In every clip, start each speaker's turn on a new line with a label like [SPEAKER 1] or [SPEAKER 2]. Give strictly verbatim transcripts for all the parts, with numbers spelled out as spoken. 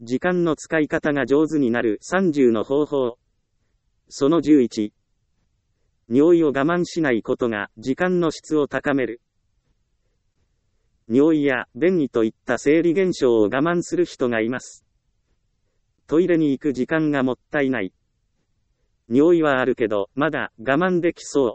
[SPEAKER 1] 時間の使い方が上手になるさんじゅうの方法。そのじゅういち。尿意を我慢しないことが時間の質を高める。尿意や便意といった生理現象を我慢する人がいます。トイレに行く時間がもったいない。尿意はあるけど、まだ我慢できそう。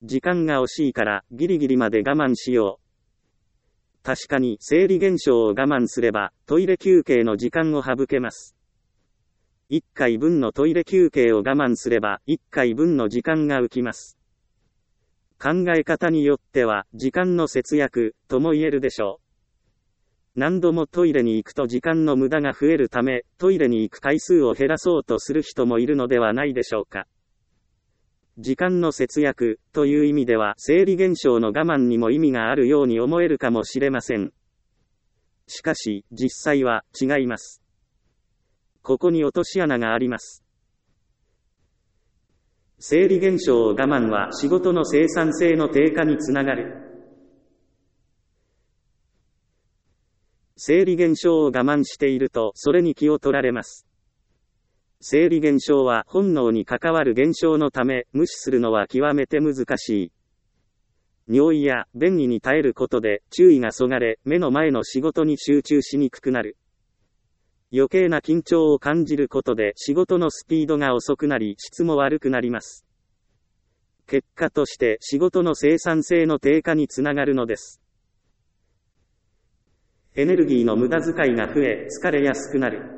[SPEAKER 1] 時間が惜しいからギリギリまで我慢しよう。確かに生理現象を我慢すればトイレ休憩の時間を省けます。いっかいぶんのトイレ休憩を我慢すればいっかいぶんの時間が浮きます。考え方によっては時間の節約とも言えるでしょう。何度もトイレに行くと時間の無駄が増えるため、トイレに行く回数を減らそうとする人もいるのではないでしょうか。時間の節約という意味では生理現象の我慢にも意味があるように思えるかもしれません。しかし実際は違います。ここに落とし穴があります。生理現象を我慢は仕事の生産性の低下につながる。生理現象を我慢しているとそれに気を取られます。生理現象は本能に関わる現象のため、無視するのは極めて難しい。尿意や便意に耐えることで注意がそがれ、目の前の仕事に集中しにくくなる。余計な緊張を感じることで仕事のスピードが遅くなり、質も悪くなります。結果として仕事の生産性の低下につながるのです。エネルギーの無駄遣いが増え、疲れやすくなる。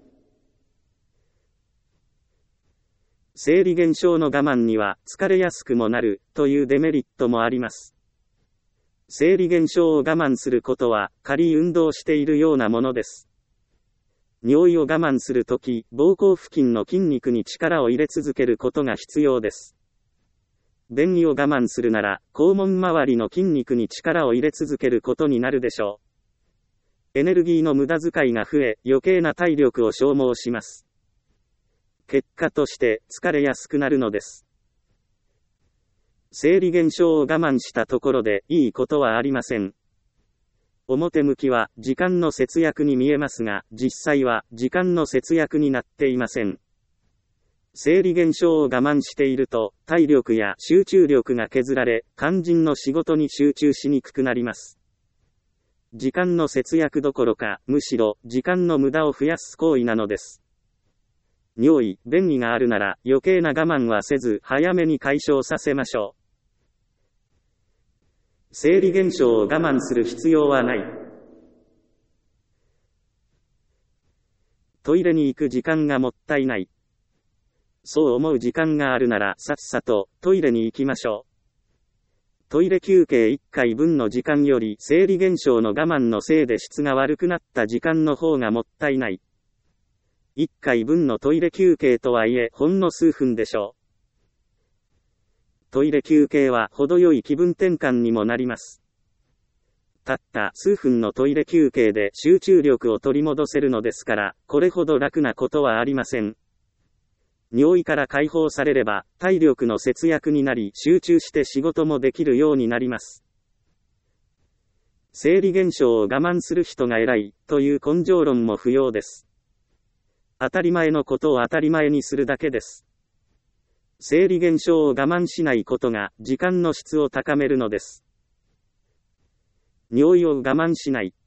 [SPEAKER 1] 生理現象の我慢には疲れやすくもなるというデメリットもあります。生理現象を我慢することは軽い運動しているようなものです。尿意を我慢するとき、膀胱付近の筋肉に力を入れ続けることが必要です。便意を我慢するなら、肛門周りの筋肉に力を入れ続けることになるでしょう。エネルギーの無駄遣いが増え、余計な体力を消耗します。結果として疲れやすくなるのです。生理現象を我慢したところでいいことはありません。表向きは時間の節約に見えますが、実際は時間の節約になっていません。生理現象を我慢していると、体力や集中力が削られ、肝心の仕事に集中しにくくなります。時間の節約どころか、むしろ時間の無駄を増やす行為なのです。尿意、便意があるなら余計な我慢はせず早めに解消させましょう。生理現象を我慢する必要はない。トイレに行く時間がもったいない。そう思う時間があるならさっさとトイレに行きましょう。トイレ休憩いっかいぶんの時間より生理現象の我慢のせいで質が悪くなった時間の方がもったいない。いっかいぶんのトイレ休憩とはいえほんの数分でしょう。トイレ休憩は程よい気分転換にもなります。たった数分のトイレ休憩で集中力を取り戻せるのですから、これほど楽なことはありません。尿意から解放されれば体力の節約になり集中して仕事もできるようになります。生理現象を我慢する人が偉いという根性論も不要です。当たり前のことを当たり前にするだけです。生理現象を我慢しないことが時間の質を高めるのです。尿意を我慢しない。